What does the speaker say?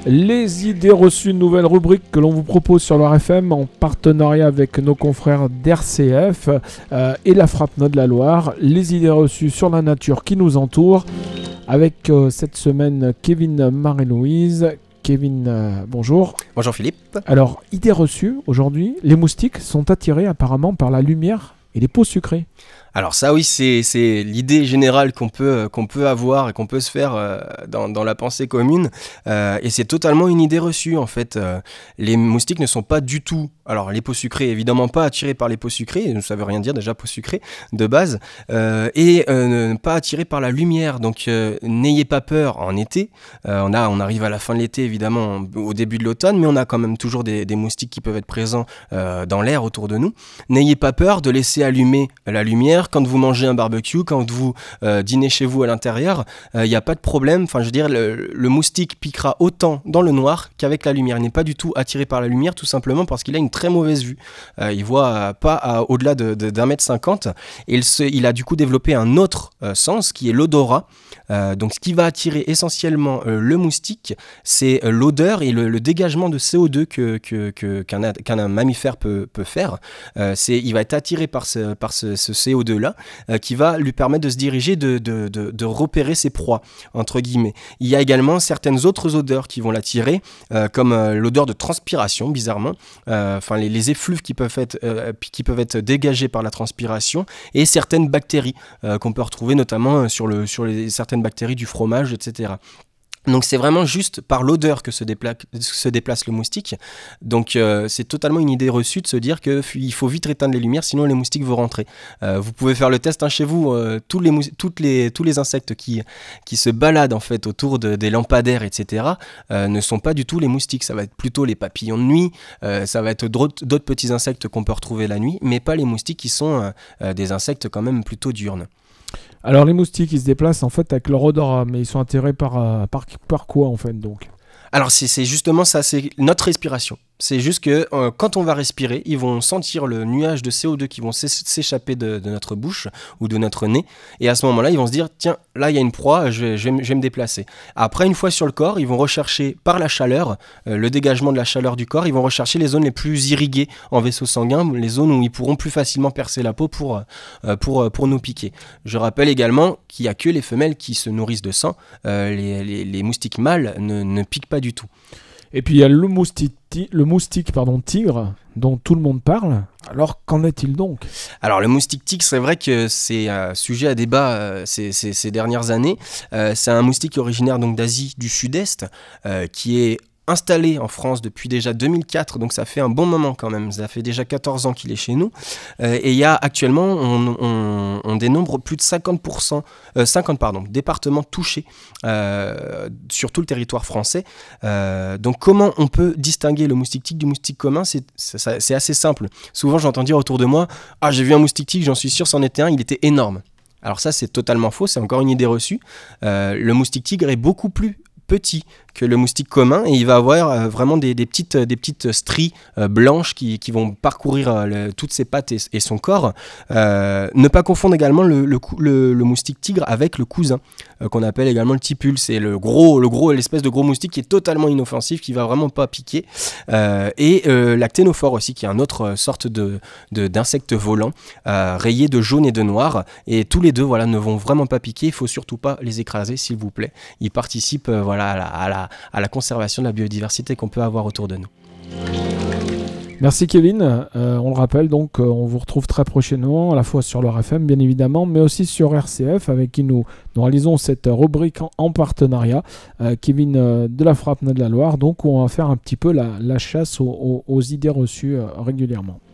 Les idées reçues, une nouvelle rubrique que l'on vous propose sur le RFM en partenariat avec nos confrères d'RCF et la Frappe-Note de la Loire. Les idées reçues sur la nature qui nous entoure avec cette semaine Kevin, Marie-Louise. Kevin, bonjour. Bonjour Philippe. Alors, idée reçue aujourd'hui, les moustiques sont attirés apparemment par la lumière et les peaux sucrées. Alors ça oui, c'est l'idée générale qu'on peut avoir et qu'on peut se faire dans la pensée commune. Et c'est totalement une idée reçue en fait. Les moustiques ne sont pas du tout, alors les peaux sucrées évidemment pas attirés par les peaux sucrées, ça veut rien dire déjà peaux sucrées de base, et pas attirés par la lumière. Donc n'ayez pas peur en été. On arrive à la fin de l'été évidemment, au début de l'automne, mais on a quand même toujours des moustiques qui peuvent être présents dans l'air autour de nous. N'ayez pas peur de laisser allumer la lumière. Quand vous mangez un barbecue, quand vous dînez chez vous à l'intérieur, il n'y a pas de problème. Enfin, je veux dire, le moustique piquera autant dans le noir qu'avec la lumière. Il n'est pas du tout attiré par la lumière, tout simplement parce qu'il a une très mauvaise vue. Il voit pas au-delà d'1,50 m. Et il a du coup développé un autre sens qui est l'odorat. Donc ce qui va attirer essentiellement le moustique, c'est l'odeur et le dégagement de CO2 qu'un mammifère peut faire. Il va être attiré par ce CO2 là qui va lui permettre de se diriger, de repérer ses proies entre guillemets. Il y a également certaines autres odeurs qui vont l'attirer, comme l'odeur de transpiration bizarrement, les effluves qui peuvent être dégagés par la transpiration, et certaines bactéries qu'on peut retrouver notamment sur certaines bactéries du fromage, etc. Donc c'est vraiment juste par l'odeur que se déplace le moustique. Donc c'est totalement une idée reçue de se dire qu'il faut vite éteindre les lumières, sinon les moustiques vont rentrer. Vous pouvez faire le test chez vous. Tous les insectes qui se baladent en fait autour des lampadaires, etc. Ne sont pas du tout les moustiques. Ça va être plutôt les papillons de nuit. Ça va être d'autres petits insectes qu'on peut retrouver la nuit, mais pas les moustiques qui sont des insectes quand même plutôt diurnes. Alors les moustiques, ils se déplacent en fait avec leur odorat, mais ils sont attirés par quoi en fait donc ? Alors c'est justement ça, c'est notre respiration. C'est juste que quand on va respirer, ils vont sentir le nuage de CO2 qui vont s'échapper de notre bouche ou de notre nez. Et à ce moment-là, ils vont se dire, tiens, là, il y a une proie, je vais me déplacer. Après, une fois sur le corps, ils vont rechercher par la chaleur, le dégagement de la chaleur du corps, ils vont rechercher les zones les plus irriguées en vaisseau sanguin, les zones où ils pourront plus facilement percer la peau pour nous piquer. Je rappelle également qu'il n'y a que les femelles qui se nourrissent de sang. Les moustiques mâles ne piquent pas du tout. Et puis il y a le moustique tigre, dont tout le monde parle. Alors qu'en est-il donc ? Alors le moustique tigre, c'est vrai que c'est sujet à débat ces dernières années. C'est un moustique originaire donc d'Asie du Sud-Est qui est installé en France depuis déjà 2004, donc ça fait un bon moment quand même, ça fait déjà 14 ans qu'il est chez nous, et il y a actuellement, on dénombre plus de 50 départements touchés sur tout le territoire français. Donc comment on peut distinguer le moustique tigre du moustique commun ? C'est assez simple. Souvent j'entends dire autour de moi, j'ai vu un moustique tigre, j'en suis sûr c'en était un, il était énorme. Alors ça c'est totalement faux, c'est encore une idée reçue. Le moustique tigre est beaucoup plus petit que le moustique commun, et il va avoir vraiment des petites stries blanches qui vont parcourir toutes ses pattes et son corps. Ne pas confondre également le moustique tigre avec le cousin, qu'on appelle également le tipule. C'est l'espèce de gros moustique qui est totalement inoffensif, qui va vraiment pas piquer. Et l'acténophore aussi, qui est une autre sorte d'insecte volant, rayé de jaune et de noir. Et tous les deux ne vont vraiment pas piquer. Il faut surtout pas les écraser, s'il vous plaît. Ils participent à la conservation de la biodiversité qu'on peut avoir autour de nous. Merci Kevin. On le rappelle donc, on vous retrouve très prochainement, à la fois sur le RFM bien évidemment, mais aussi sur RCF, avec qui nous réalisons cette rubrique en partenariat. Kevin de la Frappe-Note de la Loire, donc où on va faire un petit peu la chasse aux idées reçues régulièrement.